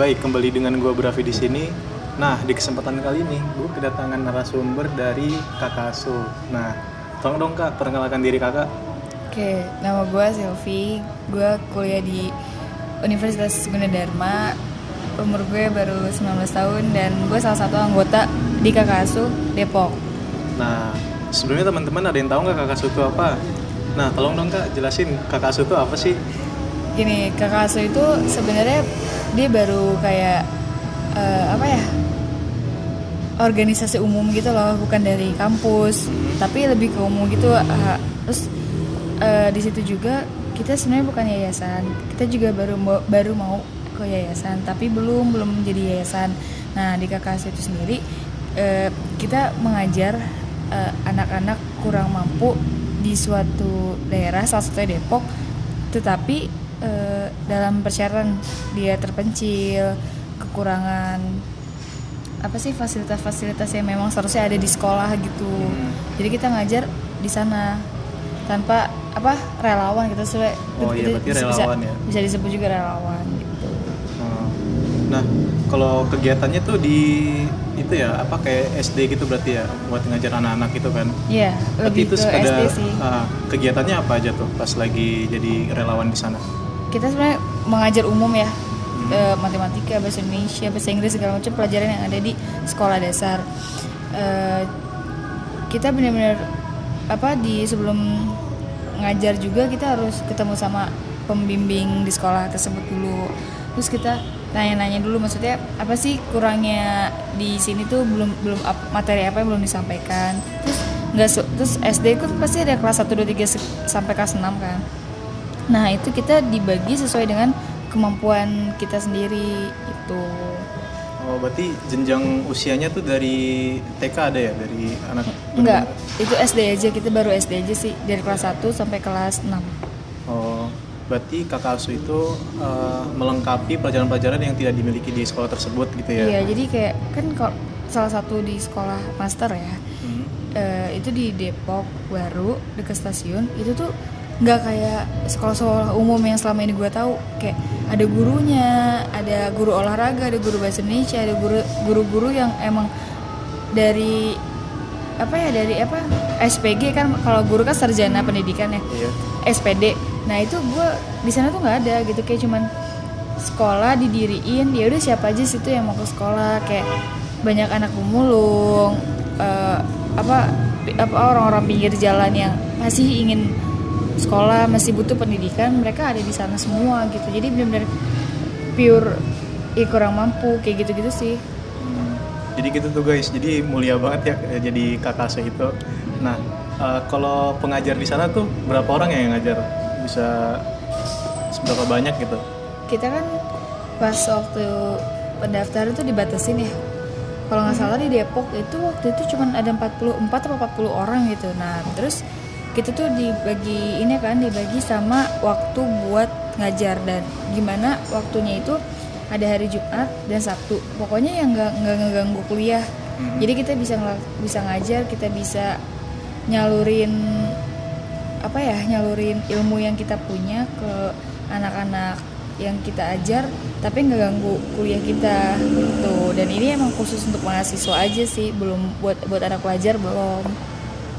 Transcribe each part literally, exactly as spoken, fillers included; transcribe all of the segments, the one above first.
baik, kembali dengan gue Brafi di sini. Nah, di kesempatan kali ini gue kedatangan narasumber dari Kakak Asuh. Nah, tolong dong Kak, perkenalkan diri Kakak. Oke, nama gue Selvi. Gue kuliah di Universitas Gunadarma. Umur gue baru sembilan belas tahun dan gue salah satu anggota di Kakak Asuh Depok. Nah, sebelumnya teman-teman ada yang tahu nggak Kakak Asuh itu apa? Nah, tolong dong Kak, jelasin Kakak Asuh itu apa sih? Gini, Kakak Asuh itu sebenarnya dia baru kayak uh, apa ya? organisasi umum gitu loh, bukan dari kampus, hmm. tapi lebih ke umum gitu. Uh, terus uh, di situ juga kita sebenarnya bukan yayasan, kita juga baru baru mau ke yayasan, tapi belum belum menjadi yayasan. Nah, di Kakak Asuh itu sendiri uh, kita mengajar uh, anak-anak kurang mampu di suatu daerah, salah satunya Depok, tetapi uh, dalam persyaratan dia terpencil, kekurangan apa sih fasilitas-fasilitas yang memang seharusnya ada di sekolah gitu. Hmm. Jadi kita ngajar di sana tanpa apa relawan gitu, sesuai. Oh iya, berarti relawan bisa, ya. Bisa disebut juga relawan gitu. Hmm. Nah, kalau kegiatannya tuh di itu ya apa kayak S D gitu berarti ya, buat ngajar anak-anak gitu kan? Iya, lebih itu ke sepeda, S D sih. Uh, kegiatannya apa aja tuh pas lagi jadi relawan di sana? Kita sebenarnya mengajar umum ya. Uh, matematika, bahasa Indonesia, bahasa Inggris, segala macam pelajaran yang ada di sekolah dasar. Uh, kita benar-benar apa di sebelum ngajar juga kita harus ketemu sama pembimbing di sekolah tersebut dulu. Terus kita nanya-nanya dulu, maksudnya apa sih kurangnya di sini tuh, belum belum materi apa yang belum disampaikan. Terus nggak terus S D itu pasti ada kelas satu, dua, tiga sampai kelas enam kan. Nah, itu kita dibagi sesuai dengan kemampuan kita sendiri itu. Oh, berarti jenjang usianya tuh dari T K ada ya, dari anak? Enggak, itu S D aja, kita baru S D aja sih, dari kelas satu sampai kelas enam. Oh, berarti Kakak Asuh itu uh, melengkapi pelajaran-pelajaran yang tidak dimiliki di sekolah tersebut gitu ya? Iya, jadi kayak kan kalau salah satu di sekolah master ya, hmm. uh, itu di Depok baru dekat stasiun, itu tuh nggak kayak sekolah-sekolah umum yang selama ini gue tahu, kayak ada gurunya, ada guru olahraga, ada guru bahasa Indonesia, ada guru guru-guru yang emang dari apa ya dari apa S P G kan, kalau guru kan sarjana pendidikan ya, iya. S P D. Nah itu gue di sana tuh nggak ada gitu, kayak cuman sekolah didiriin, ya udah siapa aja situ yang mau ke sekolah, kayak banyak anak pemulung, uh, apa apa orang-orang pinggir jalan yang masih ingin sekolah, masih butuh pendidikan, mereka ada di sana semua gitu. Jadi benar-benar pure ya kurang mampu kayak gitu-gitu sih. Hmm, jadi gitu tuh guys. Jadi mulia banget ya jadi Kakak Asuh itu. Nah, uh, kalau pengajar di sana tuh berapa orang yang ngajar? Bisa seberapa banyak gitu? Kita kan pas waktu pendaftaran tuh dibatasin ya. Kalau nggak salah di Depok itu waktu itu cuma ada empat puluh empat atau empat puluh orang gitu. Nah, terus kita tuh dibagi ini kan dibagi sama waktu buat ngajar, dan gimana waktunya itu ada hari Jumat dan Sabtu, pokoknya yang nggak nggak ngeganggu kuliah. Mm-hmm. Jadi kita bisa bisa ngajar, kita bisa nyalurin apa ya nyalurin ilmu yang kita punya ke anak-anak yang kita ajar, tapi nggak ganggu kuliah kita gitu. Dan ini emang khusus untuk mahasiswa aja sih, belum buat buat anak pelajar belum.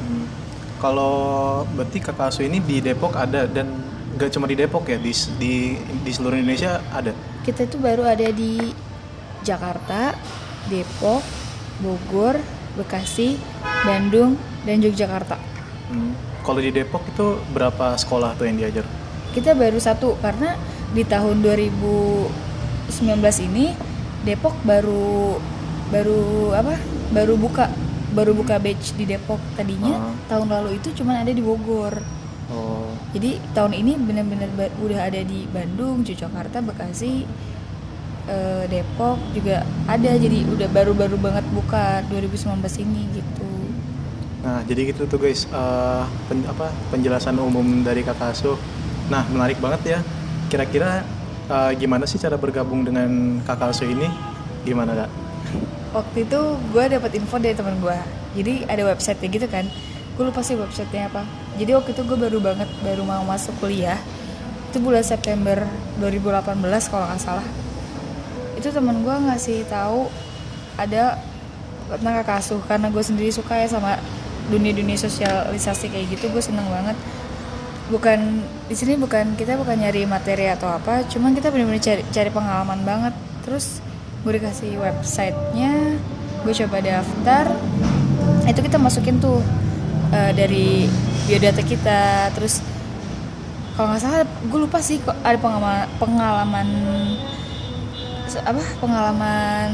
Kalau berarti Kakak Asuh ini di Depok ada, dan gak cuma di Depok ya, di di, di seluruh Indonesia ada? Kita itu baru ada di Jakarta, Depok, Bogor, Bekasi, Bandung, dan Yogyakarta. Hmm. Kalau di Depok itu berapa sekolah tuh yang diajar? Kita baru satu, karena di tahun dua ribu sembilan belas ini Depok baru baru apa? Baru buka. baru buka batch di Depok. Tadinya uh. tahun lalu itu cuma ada di Bogor. Oh. Jadi tahun ini benar-benar ba- udah ada di Bandung, Yogyakarta, Bekasi, uh, Depok juga ada. Jadi udah baru-baru banget buka dua ribu sembilan belas ini gitu. Nah, jadi gitu tuh guys, uh, pen- apa penjelasan umum dari Kakak Asuh. Nah, menarik banget ya. Kira-kira uh, gimana sih cara bergabung dengan Kakak Asuh ini? Gimana Kak? Waktu itu gue dapat info dari teman gue, jadi ada website-nya gitu kan, gue lupa sih website-nya apa. Jadi waktu itu gue baru banget baru mau masuk kuliah, itu bulan September dua ribu delapan belas kalau nggak salah. itu teman gue ngasih tahu ada tentang Kakasuh, karena gue sendiri suka ya sama dunia-dunia sosialisasi kayak gitu. Gue seneng banget. Bukan di sini bukan kita bukan nyari materi atau apa, cuman kita benar-benar cari, cari pengalaman banget. Terus gue dikasih websitenya, gue coba daftar, itu kita masukin tuh uh, dari biodata kita. Terus kalau nggak salah gue lupa sih kok ada pengalaman pengalaman apa pengalaman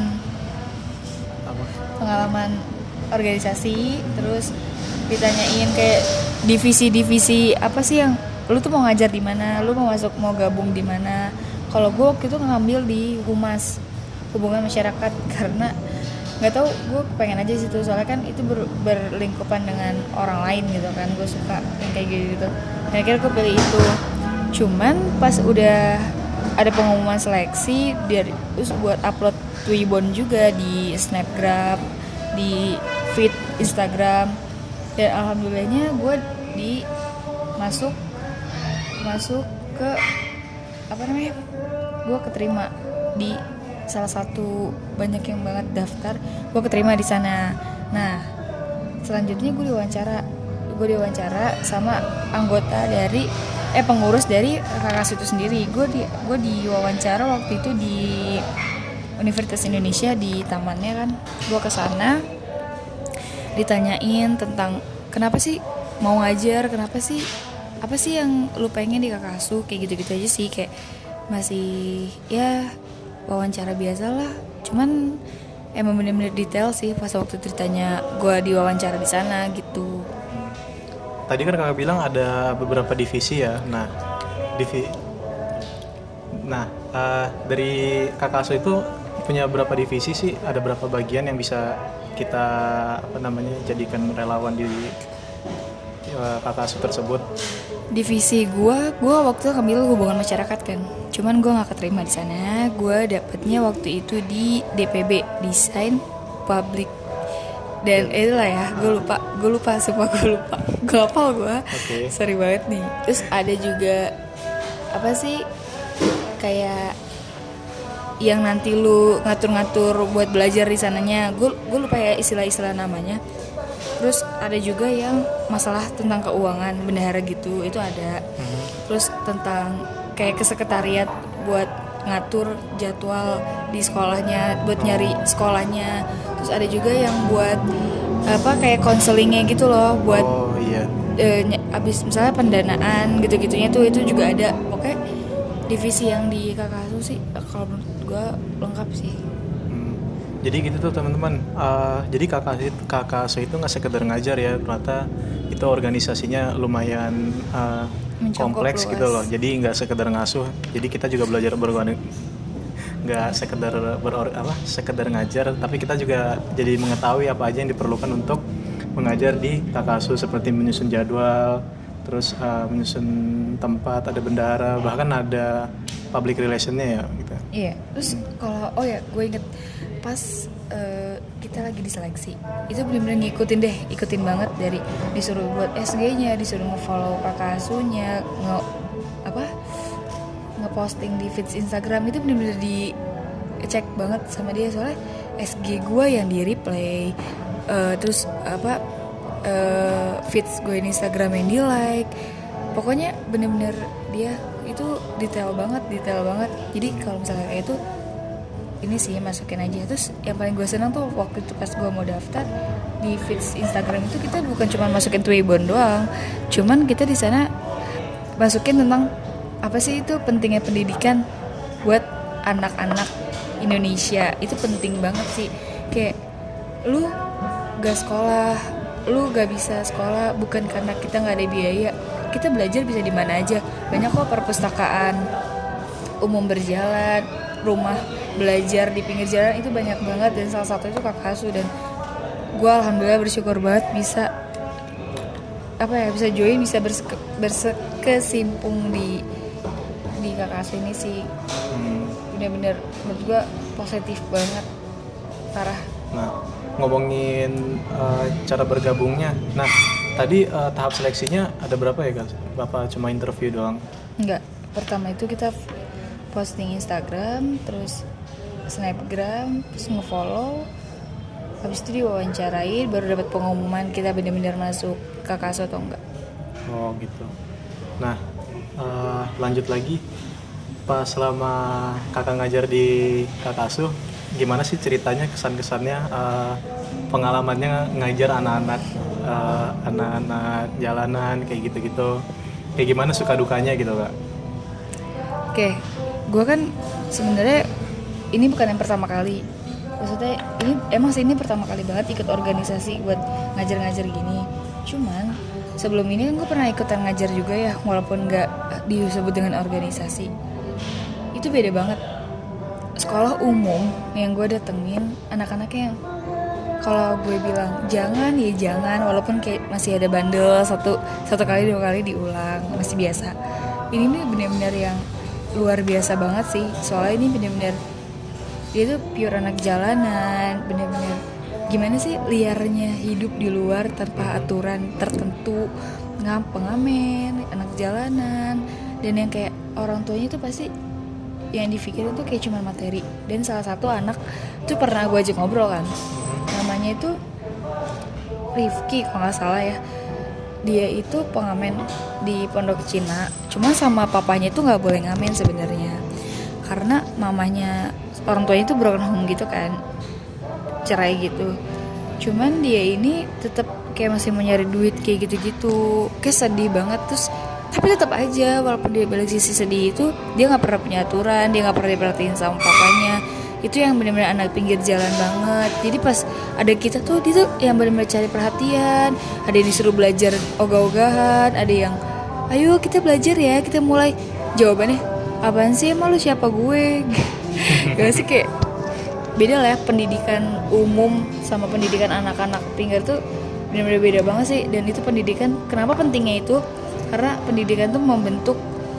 Apa? pengalaman organisasi. Terus ditanyain kayak divisi-divisi apa sih yang lu tuh mau ngajar di mana, lu mau masuk mau gabung di mana. Kalau gue waktu itu ngambil di Humas, hubungan masyarakat, karena nggak tahu gue pengen aja situ, soalnya kan itu ber, berlingkupan dengan orang lain gitu kan, gue suka yang kayak gitu gitu. Dan akhirnya gue pilih itu. Cuman pas udah ada pengumuman seleksi, dari terus buat upload Twibbon juga di Snapgram, di feed Instagram, dan alhamdulillahnya gue di masuk masuk ke apa namanya, gue keterima di salah satu banyak yang banget daftar, gue keterima di sana. Nah selanjutnya gue diwawancara gue diwawancara sama anggota dari eh pengurus dari Kakasuh itu sendiri. Gue di gue diwawancara waktu itu di Universitas Indonesia di tamannya kan. Gue kesana ditanyain tentang kenapa sih mau ngajar, kenapa sih apa sih yang lu pengen di Kakasuh, kayak gitu-gitu aja sih, kayak masih ya wawancara biasa lah. Cuman emang bener-bener detail sih pas waktu ceritanya gue diwawancara di sana gitu. Tadi kan kakak bilang ada beberapa divisi ya. Nah, divi, nah uh, dari Kakasuh itu punya berapa divisi sih? Ada berapa bagian yang bisa kita apa namanya jadikan relawan di uh, Kakasuh tersebut? Divisi gue, gue waktu itu ngambil hubungan masyarakat kan. Cuman gue nggak keterima di sana. Gue dapetnya waktu itu di D P B, Desain Public. Dan itulah ya, gue lupa, gue lupa, sumpah gue lupa, gue hafal gue, okay. Sorry banget nih. Terus ada juga apa sih kayak yang nanti lu ngatur-ngatur buat belajar di sananya, gue gue lupa ya istilah-istilah namanya. Terus ada juga yang masalah tentang keuangan, bendahara gitu, itu ada. Hmm. Terus tentang kayak kesekretariat buat ngatur jadwal di sekolahnya, buat nyari sekolahnya. Terus ada juga yang buat apa kayak konselingnya gitu loh, buat oh, iya. e, abis misalnya pendanaan gitu-gitunya tuh itu juga ada. Oke, divisi yang di Kakasuh sih kalau menurut gue lengkap sih. Hmm. Jadi gitu tuh teman-teman. Uh, jadi Kakasuh Kakasuh itu nggak sekedar ngajar ya, ternyata itu organisasinya lumayan uh, kompleks luas gitu loh. Jadi nggak sekedar ngasuh. Jadi kita juga belajar berorganisasi. Nggak sekedar beror apa sekedar ngajar, tapi kita juga jadi mengetahui apa aja yang diperlukan untuk mengajar di Kakasuh, seperti menyusun jadwal, terus uh, menyusun tempat, ada bendahara, bahkan ada public relationnya ya gitu. Iya. Terus hmm. kalau oh ya gue inget pas uh, kita lagi diseleksi itu benar-benar ngikutin deh, ikutin banget dari disuruh buat S G-nya, disuruh nge-follow Kakasuhnya, nge apa ngeposting di feeds Instagram, itu bener-bener dicek banget sama dia, soalnya S G gue yang di replay, uh, terus apa uh, feeds gue di Instagram yang di like, pokoknya bener-bener dia itu detail banget, detail banget. Jadi kalau misalnya kayak itu ini sih masukin aja. Terus yang paling gue senang tuh waktu itu pas gue mau daftar di feeds Instagram itu kita bukan cuma masukin Twibbon doang, cuman kita di sana masukin tentang apa sih itu pentingnya pendidikan buat anak-anak Indonesia. Itu penting banget sih. Kayak lu gak sekolah, lu gak bisa sekolah bukan karena kita gak ada biaya. Kita belajar bisa di mana aja. Banyak kok perpustakaan umum berjalan, rumah belajar di pinggir jalan, itu banyak banget. Dan salah satu itu Kakasuh. Dan gue alhamdulillah bersyukur banget bisa apa ya bisa join, bisa berse- bersekesimpung di di Kakasuh ini sih. hmm. Bener-bener menurut gue positif banget, parah. Nah ngomongin uh, cara bergabungnya, nah tadi uh, tahap seleksinya ada berapa ya guys? Bapak cuma interview doang? Enggak, pertama itu kita posting Instagram, terus snapgram, terus ngefollow, habis itu diwawancarain, baru dapat pengumuman kita benar-benar masuk Kakasu atau enggak. Oh gitu. Nah, uh, lanjut lagi. Pas selama kakak ngajar di Kakasu, gimana sih ceritanya, kesan-kesannya, uh, pengalamannya ngajar anak-anak, uh, anak-anak jalanan kayak gitu-gitu. Kayak gimana suka dukanya gitu kak? Oke, gue kan sebenarnya ini bukan yang pertama kali. Maksudnya ini emang sih ini pertama kali banget ikut organisasi buat ngajar-ngajar gini. Cuman sebelum ini kan gue pernah ikutan ngajar juga ya, walaupun nggak disebut dengan organisasi. Itu beda banget. Sekolah umum yang gue datengin anak-anaknya yang kalau gue bilang jangan ya jangan, walaupun kayak masih ada bandel satu satu kali dua kali diulang masih biasa. Ini nih benar-benar yang luar biasa banget sih. Soalnya ini benar-benar dia tuh pure anak jalanan, bener-bener gimana sih liarnya hidup di luar tanpa aturan tertentu, ngam pengamen, anak jalanan, dan yang kayak orang tuanya tuh pasti yang dipikirin tuh kayak cuma materi. Dan salah satu anak tuh pernah gue ajak ngobrol kan, namanya itu Rifki kalau nggak salah ya. Dia itu pengamen di pondok Cina, cuma sama papanya itu nggak boleh ngamen sebenarnya, karena mamanya orang tuanya itu broken home gitu kan, cerai gitu. Cuman dia ini tetap kayak masih mau nyari duit kayak gitu-gitu, kayak sedih banget. Terus tapi tetap aja walaupun dia balik sisi sedih itu, dia nggak pernah punya aturan, dia nggak pernah diperhatiin sama papanya. Itu yang benar-benar anak pinggir jalan banget. Jadi pas ada kita tuh, dia tuh yang benar-benar cari perhatian. Ada yang disuruh belajar ogah-ogahan, ada yang ayo kita belajar ya, kita mulai. Jawabannya apaan sih, emang lu siapa gue? Gak sih, kayak beda lah ya pendidikan umum sama pendidikan anak-anak pinggir tuh benar-benar beda banget sih. Dan itu pendidikan, kenapa pentingnya itu? Karena pendidikan tuh membentuk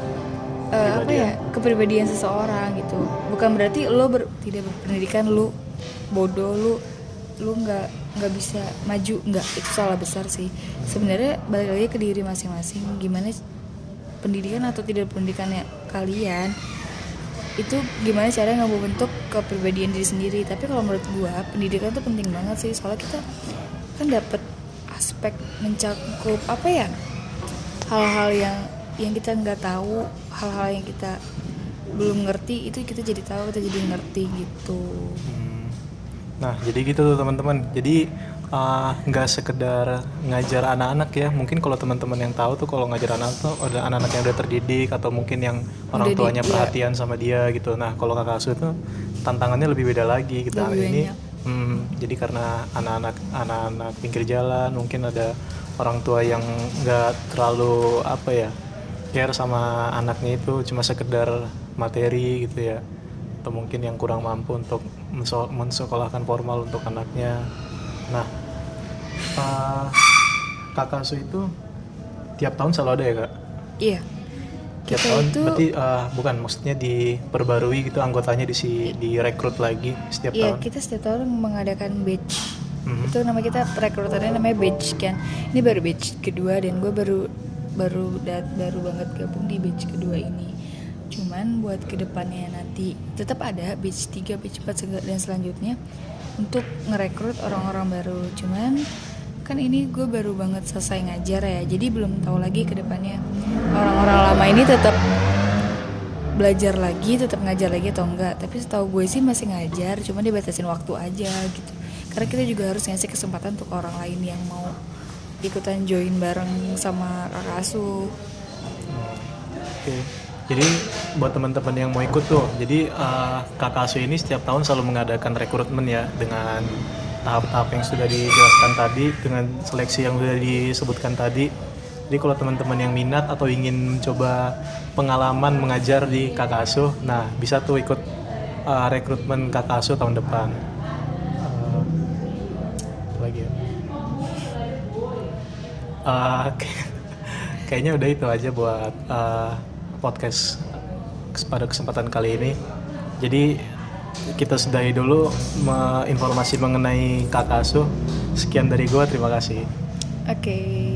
uh, apa ya, kepribadian seseorang gitu. Bukan berarti lo ber, tidak berpendidikan lu bodoh, lu lu nggak nggak bisa maju, nggak. Itu salah besar sih sebenarnya. Balik lagi ke diri masing-masing, gimana pendidikan atau tidak pendidikannya kalian itu, gimana caranya ngebentuk kepribadian diri sendiri. Tapi kalau menurut gua pendidikan tuh penting banget sih, soalnya kita kan dapat aspek mencakup apa ya, hal-hal yang yang kita nggak tahu, hal-hal yang kita belum ngerti, itu kita jadi tahu, kita jadi ngerti gitu. Hmm. Nah jadi gitu tuh teman-teman. Jadi nggak uh, sekedar ngajar anak-anak ya. Mungkin kalau teman-teman yang tahu tuh, kalau ngajar anak tuh ada anak-anak yang udah terdidik atau mungkin yang orang udah tuanya di, perhatian iya. sama dia gitu. Nah kalau Kakasu tuh tantangannya lebih beda lagi gitu. Lebih ini hmm, jadi karena anak-anak anak-anak pinggir jalan, mungkin ada orang tua yang nggak terlalu apa ya, care sama anaknya, itu cuma sekedar materi gitu ya, atau mungkin yang kurang mampu untuk mensekolahkan formal untuk anaknya. Nah, uh, Kakasu itu tiap tahun selalu ada ya kak? Iya. Tiap kita tahun itu, berarti uh, bukan, maksudnya diperbarui gitu anggotanya, di si direkrut lagi setiap iya, tahun? Iya, kita setiap tahun mengadakan batch. Mm-hmm. Itu nama kita rekrutannya namanya batch kan. Ini baru batch kedua dan gue baru baru dat, baru banget gabung di batch kedua ini. Cuman buat kedepannya nanti tetap ada batch tiga, batch empat dan selanjutnya untuk ngerekrut orang-orang baru. Cuman kan ini gue baru banget selesai ngajar ya, jadi belum tahu lagi kedepannya orang-orang lama ini tetap belajar lagi, tetap ngajar lagi atau enggak. Tapi setahu gue sih masih ngajar, cuma dibatasin waktu aja gitu. Karena kita juga harus ngasih kesempatan untuk orang lain yang mau ikutan join bareng sama Kakasu. Oke. Jadi buat teman-teman yang mau ikut tuh, jadi uh, Kakasu ini setiap tahun selalu mengadakan rekrutmen ya, dengan tahap-tahap yang sudah dijelaskan tadi, dengan seleksi yang sudah disebutkan tadi. Jadi kalau teman-teman yang minat atau ingin mencoba pengalaman mengajar di Kakasu, nah bisa tuh ikut uh, rekrutmen Kakasu tahun depan. Uh, lagi ya. Uh, kayaknya udah itu aja buat uh, podcast pada kesempatan kali ini. Jadi kita sudahi dulu me- informasi mengenai Kakasu. Sekian dari gue, terima kasih. Oke. Okay.